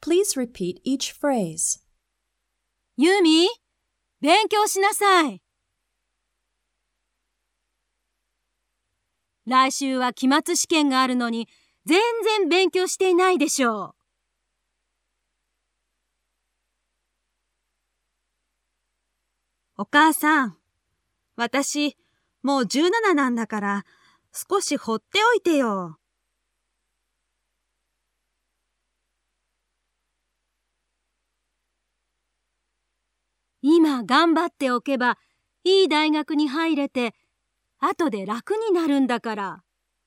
Please repeat each phrase. ユーミ、勉強しなさい。来週は期末試験があるのに全然勉強していないでしょう。 お母さん、私、もう17なんだから、少し放っておいてよ。 今頑張っておけば、いい大学に入れて、後で楽になるんだから。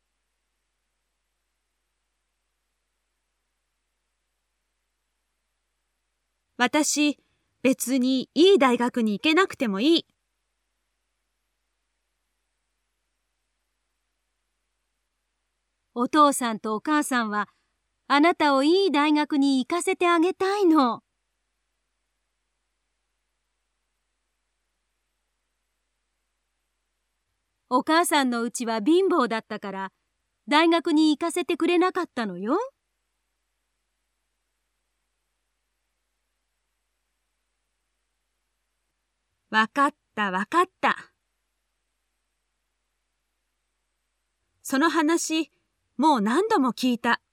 私、別にいい大学に行けなくてもいい。 お父さんとお母さんは、あなたをいい大学に行かせてあげたいの。お母さんのうちは貧乏だったから、大学に行かせてくれなかったのよ。 わかったわかった。その話、もう何度も聞いた。